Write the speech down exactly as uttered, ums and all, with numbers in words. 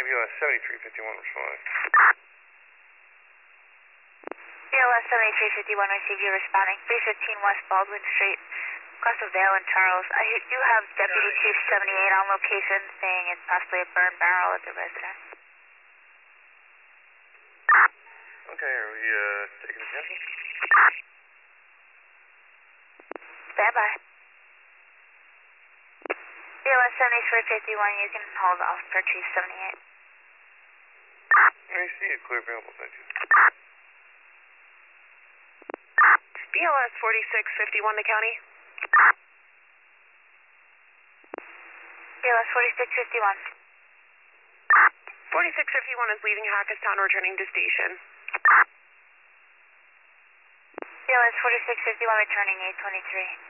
B L S seventy-three fifty-one responding. B L S seventy-three fifty-one received you responding. three fifteen West Baldwin Street, across the Vale and Charles. I do have Deputy Chief seventy-eight on location saying it's possibly a burn barrel at the residence. Okay, are we uh, taking attention? Stand by. B L S seventy-three fifty-one, you can hold off for Chief seventy-eight. I see it, clear available, thank you. B L S forty-six fifty-one to county. B L S forty-six fifty-one. forty-six fifty-one is leaving Hackettstown, returning to station. B L S forty-six fifty-one returning eight twenty-three.